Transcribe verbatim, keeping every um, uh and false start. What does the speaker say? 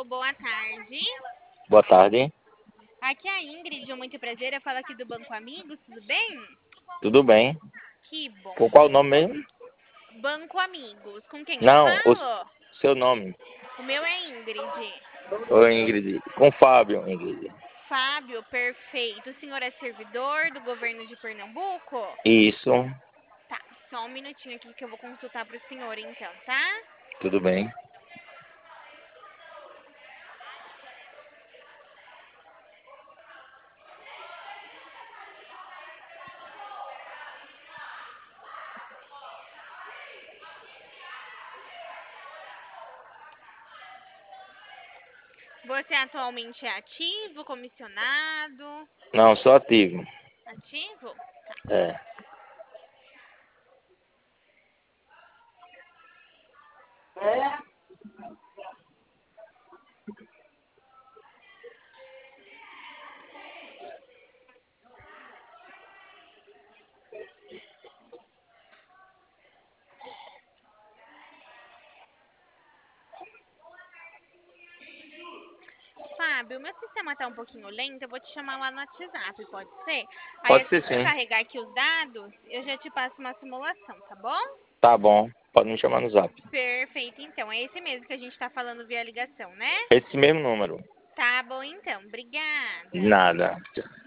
boa tarde. Boa tarde. Aqui é a Ingrid, muito prazer. Eu falo aqui do Banco Amigos, tudo bem? Tudo bem? Que bom. Com qual o nome mesmo? Banco Amigos, com quem eu Não, o falo? seu nome. O meu é Ingrid. Oi, Ingrid. Com Fábio, Ingrid. Fábio, perfeito. O senhor é servidor do governo de Pernambuco? Isso, Tá, só um minutinho aqui que eu vou consultar para o senhor então, tá? tudo bem. Você atualmente é ativo, comissionado? Não, sou ativo. Ativo? Tá. É. Fábio, meu sistema tá um pouquinho lento, eu vou te chamar lá no WhatsApp, pode ser? Aí Pode assim ser que eu sim. carregar aqui os dados, eu já te passo uma simulação, tá bom? Tá bom. Pode me chamar no zap. Perfeito, então. É esse mesmo que a gente tá falando via ligação, né? Esse mesmo número. Tá bom, então. Obrigada. Nada.